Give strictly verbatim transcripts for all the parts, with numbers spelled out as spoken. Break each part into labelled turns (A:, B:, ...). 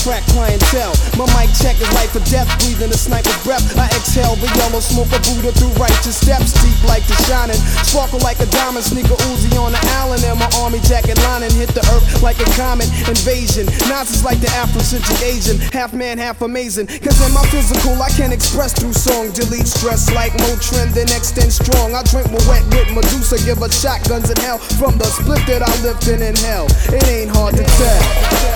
A: attract clientele. My mic check is life or death, breathing a sniper's breath. I exhale the yellow smoke of Buddha through righteous steps. Deep like the shining, sparkle like a diamond. Sneaker Uzi on the island, and my army jacket lining hit the earth like a comet invasion. Nazis like the Afrocentric Asian, half man, half amazing. Cause in my physical, I can express through song. Delete stress like Motrin, then extend strong. I drink my wet with Medusa, give her shotguns in hell. From the split that I lived in in hell, it ain't hard to tell.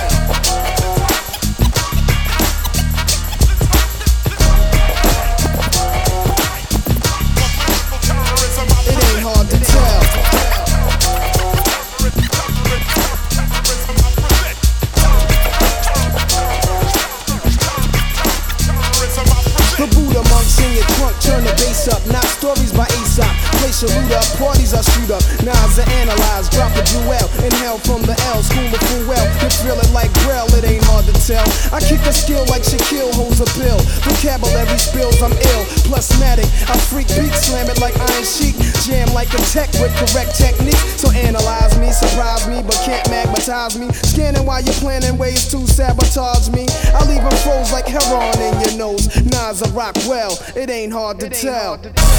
A: Turn the bass up, not stories by Aesop. Place your loot up, parties I shoot up. Nas I analyze, drop a jewel. Inhale from the L, school of full well. You feel it like Braille, it ain't hard to tell. I kick a skill like Shaquille holds a pill. Vocabulary spills, I'm ill. Plusmatic, I freak beat, slam it like Iron Sheik. Jam like a tech with correct technique. So analyze me, surprise me, but can't magnetize me. Scanning while you're planning ways to sabotage me. I leave them froze like heroin in your nose. Nas I rock well, it ain't hard to tell. It ain't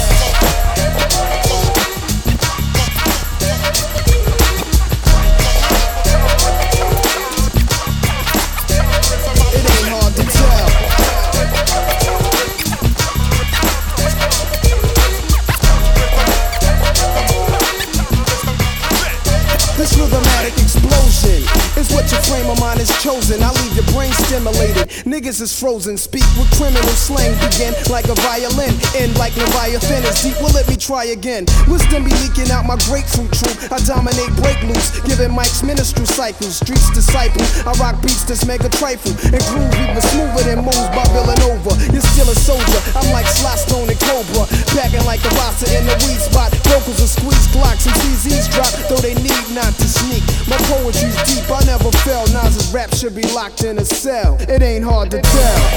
A: hard to tell. This rhythmatic explosion is what your frame of mind is chosen. I leave your brain stimulated. Niggas is frozen. Speak with criminal slang. Begin like a violin. End like Leviathan. It's deep. Well, let me try again. Wisdom be leaking out my grapefruit truth. I dominate break loose. Giving mics ministry cycles. Streets disciple. I rock beats that's mega trifle. And groove even smoother than moves by Villanova. You're still a soldier. I'm like Sly Stone and Cobra. Packing like a roster in the weed spot. Vocals are squeeze Glocks and C Zs drop. Though they need not to sneak. My poetry's deep, I never fail. Nas's rap should be locked in a cell. It ain't hard to tell.